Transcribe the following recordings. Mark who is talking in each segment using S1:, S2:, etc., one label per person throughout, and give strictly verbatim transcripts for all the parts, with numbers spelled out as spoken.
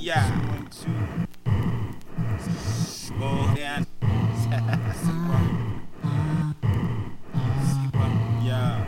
S1: Yeah. One, two. Go down. Yeah.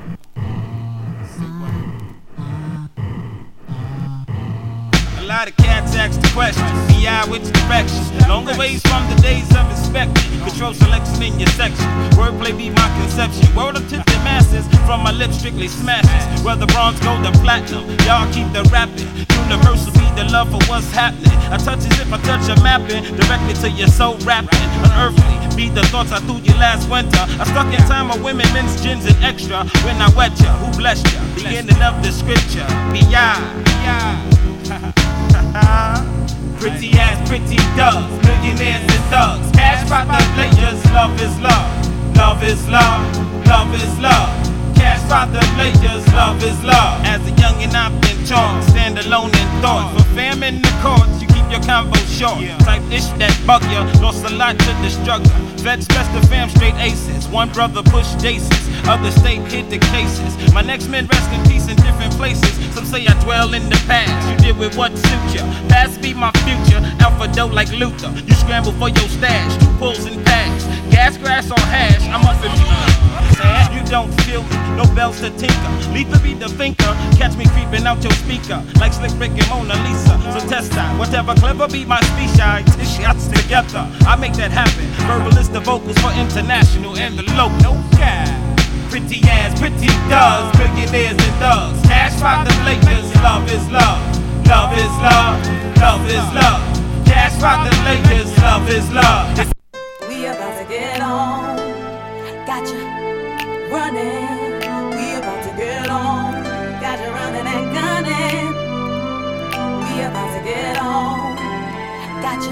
S1: A lot of cats ask the question, B I which direction? Longer ways from the days of inspection. Control selection in your section. Wordplay be my conception. Word up to the masses, from my lips strictly smashes. Whether bronze, gold, or platinum, y'all keep the rapping. Universal be the love for what's happening. I touch as if I touch a mapping, directly to your soul rapping. Unearthly be the thoughts I threw you last winter. I stuck in time of women, men's gins, and extra. When I wet ya, who blessed ya? Beginning of the scripture. B I Pretty ass, pretty thugs, millionaires and thugs. Cash by the layers, love is love. Love is love, love is love. Cash by the layers, love is love. As a youngin' I've been charmed, stand alone in thought. For fam in the courts, you keep your convo short. Type ish that bug ya, lost a lot to the struggle. Vets best the fam straight aces. One brother push Jaces, other state hit the cases. My next men rest in peace in different places. Some say I dwell in the past. You did with what suit ya. Past be my future. Alpha dope like Luther. You scramble for your stash. Two pulls and pads. Gas, grass, or hash. I'm up in uh, you don't feel me. No bells to tinker. Leave to be the thinker. Catch me creeping out your speaker like Slick Rick and Mona Lisa. So test that. Whatever clever be my speech. I tish shots together. I make that happen. Verbalist the vocals for international and the local. No cap. Pretty ass, pretty thugs, millionaires and thugs. Cash by the Lakers, love is love. Love is love, love is love. Cash by the Lakers, love is love.
S2: We about to get on. Gotcha running. We about to get on. Gotcha running and gunning. We about to get on. Gotcha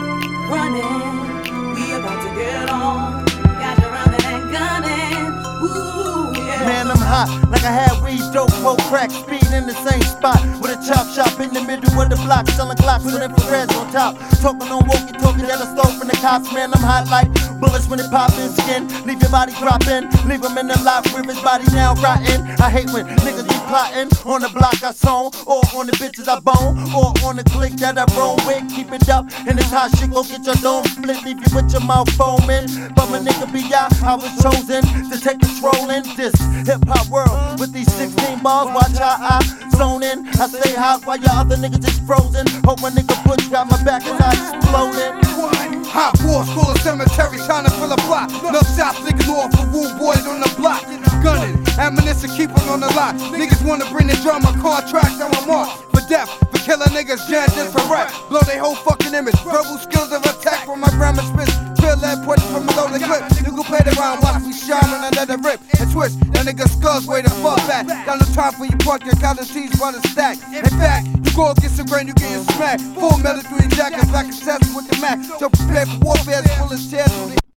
S2: running. We about to get on. Gotcha running and gunning. Ooh, yeah.
S3: Man, I'm hot, like I had weed, dope, more crack, speed in the same spot. With a chop shop in the middle of the block, selling clocks with infrareds on top. Talking on walkie-talkie that I stole from the cops. Man, I'm hot like bullets when it pop in skin. Leave your body dropping, leave him in the lot with his body now rotting. I hate when niggas be plotting on the block I sown, or on the bitches I bone, or on the click that I roll with. Keep it up, and this hot shit go get your dome split. Leave you with your mouth foaming. But my nigga B I, I was chosen to take control in this hip-hop world. With these sixteen bars, watch how I zone in. I stay hot while your other niggas is frozen. Hope my nigga Butch got my back and I exploding.
S4: Hot wars full of cemetery, trying to fill a plot. No shots licking off for rude boys on the block. Gunning, ammunition, keep them on the lot. Niggas wanna bring the drama, contracts on my mark. For death, for killing niggas, jam just for rap. Blow they whole fucking image. Verbal skills of attack from my grammar spits. Feel that point from a loaded clip. You can play the round, watch me shine and I let it rip. And twist, that nigga skulls way the fuck back. Got no time for you park your college seats by the stack. In fact, you go get some grain, you get your smack. Full metal through your jacket, back and with the Mac. So prepare for warfare, full of chairs.